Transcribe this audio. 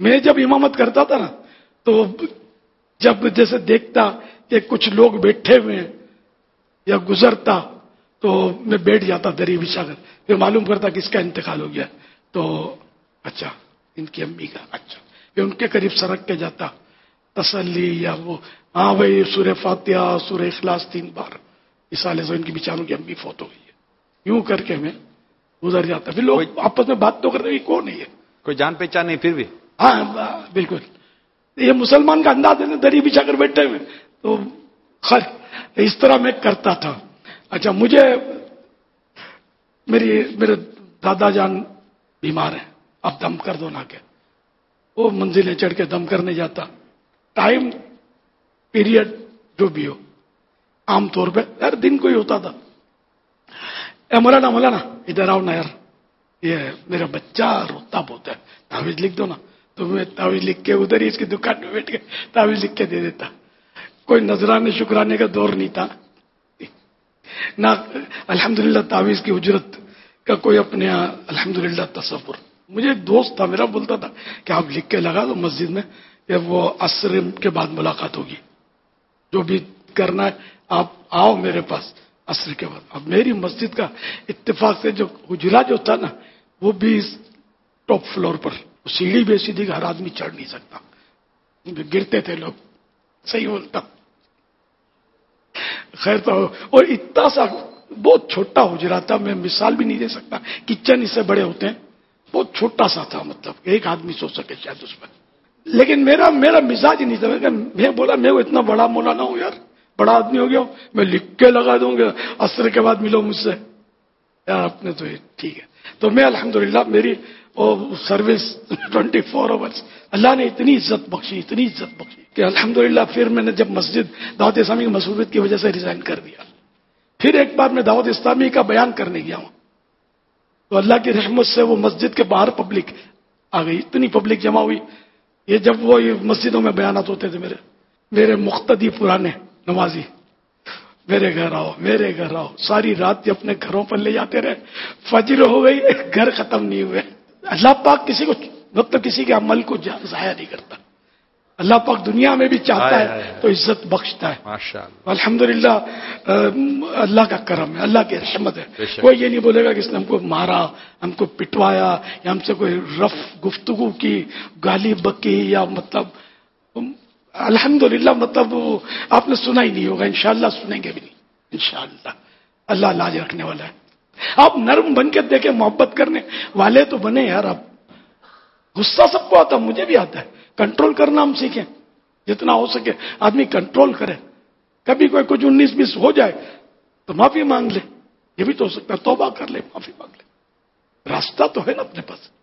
میں جب امامت کرتا تھا نا تو جب جیسے دیکھتا کہ کچھ لوگ بیٹھے ہوئے ہیں یا گزرتا تو میں بیٹھ جاتا دری بچھا کر، پھر معلوم کرتا کس کا انتقال ہو گیا، تو اچھا ان کی امی کا، اچھا پھر ان کے قریب سرک کے جاتا، تسلی یا وہ ہاں بھائی سورہ فاتحہ سورہ اخلاص 3 بار، اس سال سے ان کی بیچاروں کی امی فوت ہو گئی ہے، یوں کر کے میں گزر جاتا. پھر لوگ آپس میں بات تو کرتے کون ہے یہ، کوئی جان پہچان نہیں پھر بھی. ہاں بالکل، یہ مسلمان کا انداز ہے دری بچھا کر بیٹھے ہوئے، تو خیر اس طرح میں کرتا تھا. اچھا مجھے میرے دادا جان بیمار ہیں، اب دم کر دو نہ کہ وہ منزلیں چڑھ کے دم کرنے جاتا، ٹائم پیریڈ جو بھی ہو، عام طور پہ ہر دن کو ہی ہوتا تھا. اے مولانا ادھر آؤ نا یار، یہ میرا بچہ روتا بہت ہے، تعویذ لکھ دو نا. تو میں تعویذ لکھ کے ادھر ہی اس کی دکان میں بیٹھ کے تعویذ لکھ کے دے دیتا. کوئی نذرانے شکرانے کا دور نہیں تھا نہ، الحمدللہ تعویذ کی اجرت کا کوئی اپنے یہاں الحمدللہ تصور. مجھے ایک دوست تھا میرا، بولتا تھا کہ آپ لکھ کے لگا دو مسجد میں کہ وہ عصر کے بعد ملاقات ہوگی، جو بھی کرنا ہے آپ آؤ میرے پاس عصر کے بعد. اب میری مسجد کا اتفاق سے جو حجرہ جو تھا نا وہ بھی ٹاپ فلور پر، سیڑھی بھی ایسی تھی کہ ہر آدمی چڑھ نہیں سکتا، گرتے تھے لوگ. صحیح بولتا خیر تو، اور اتنا سا بہت چھوٹا حجرہ تھا، میں مثال بھی نہیں دے سکتا، کچن اس سے بڑے ہوتے ہیں، بہت چھوٹا سا تھا، مطلب ایک آدمی سو سکے شاید اس میں. لیکن میرا مزاج ہی نہیں تھا. میں بولا میں اتنا بڑا مولانا ہوں یار، بڑا آدمی ہو گیا ہوں، میں لکھ کے لگا دوں گا عصر کے بعد ملو مجھ سے یار. اپنے تو ٹھیک ہے. تو میں الحمدللہ میری سروس 24 آورس اللہ نے اتنی عزت بخشی کہ الحمدللہ پھر میں نے جب مسجد دعوت اسلامی کی مصروفیت کی وجہ سے ریزائن کر دیا، پھر ایک بار میں دعوت اسلامی کا بیان کرنے گیا ہوں تو اللہ کی رحمت سے وہ مسجد کے باہر پبلک آ گئی، اتنی پبلک جمع ہوئی. یہ جب وہ مسجدوں میں بیانات ہوتے تھے، میرے مقتدی پرانے نمازی میرے گھر آؤ، ساری رات یہ اپنے گھروں پر لے جاتے رہے، فجر ہو گئی گھر ختم نہیں ہوئے. اللہ پاک کسی کو مطلب کسی کے عمل کو ضائع نہیں کرتا. اللہ پاک دنیا میں بھی چاہتا ہے تو عزت بخشتا ہے. ماشاءاللہ الحمدللہ اللہ کا کرم ہے، اللہ کی رحمت ہے. کوئی یہ نہیں بولے گا کہ اس نے ہم کو مارا، ہم کو پٹوایا، یا ہم سے کوئی رف گفتگو کی، گالی بکی، یا مطلب الحمدللہ مطلب آپ نے سنا ہی نہیں ہوگا، انشاءاللہ سنیں گے بھی نہیں انشاءاللہ. اللہ لاج رکھنے والا ہے. آپ نرم بن کے دیکھیں، محبت کرنے والے تو بنے یار. آپ غصہ سب کو آتا، مجھے بھی آتا ہے، کنٹرول کرنا ہم سیکھیں، جتنا ہو سکے آدمی کنٹرول کرے. کبھی کوئی کچھ 19-20 ہو جائے تو معافی مانگ لے، یہ بھی تو ہو سکتا ہے، توبہ کر لے، معافی مانگ لے، راستہ تو ہے نا اپنے پاس.